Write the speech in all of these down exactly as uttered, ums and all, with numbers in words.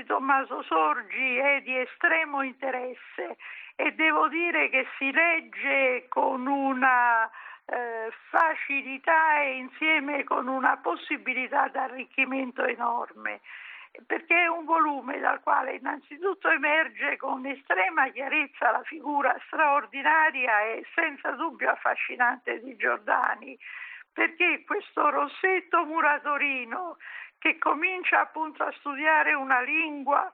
di Tommaso Sorgi è di estremo interesse e devo dire che si legge con una eh, facilità e insieme con una possibilità d'arricchimento enorme, perché è un volume dal quale innanzitutto emerge con estrema chiarezza la figura straordinaria e senza dubbio affascinante di Giordani, perché questo Rossetto muratorino che comincia appunto a studiare una lingua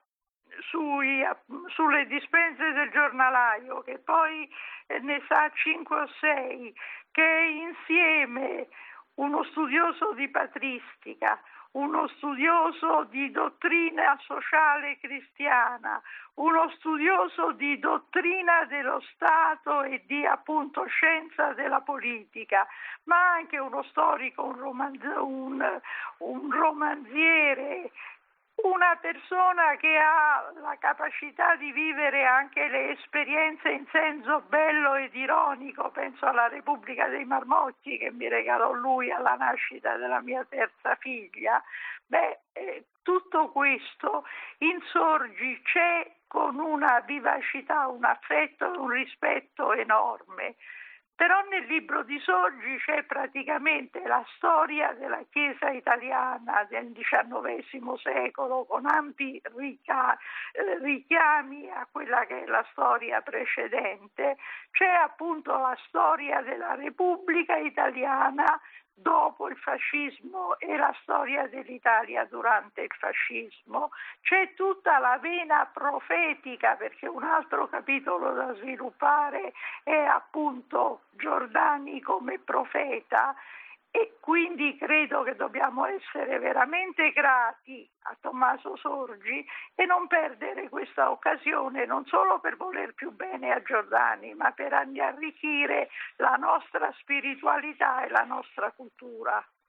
sui, sulle dispense del giornalaio, che poi ne sa cinque o sei, che è insieme uno studioso di patristica, uno studioso di dottrina sociale cristiana, uno studioso di dottrina dello Stato e di appunto scienza della politica, ma anche uno storico, un, romanz- un, un romanziere, una persona che ha la capacità di vivere anche le esperienze in senso bello ed ironico. Penso alla Repubblica dei Marmocchi che mi regalò lui alla nascita della mia terza figlia. Beh, eh, tutto questo in Sorgi c'è con una vivacità, un affetto e un rispetto enorme. Però nel libro di Sorgi c'è praticamente la storia della Chiesa italiana del diciannovesimo secolo, con ampi rica- eh, richiami a quella che è la storia precedente. C'è appunto la storia della Repubblica italiana dopo il fascismo e la storia dell'Italia durante il fascismo. C'è tutta la vena profetica, perché un altro capitolo da sviluppare è appunto Giordani come profeta, e quindi credo che dobbiamo essere veramente grati a Tommaso Sorgi e non perdere questa occasione, non solo per voler più bene a Giordani, ma per arricchire la nostra spiritualità e la nostra cultura.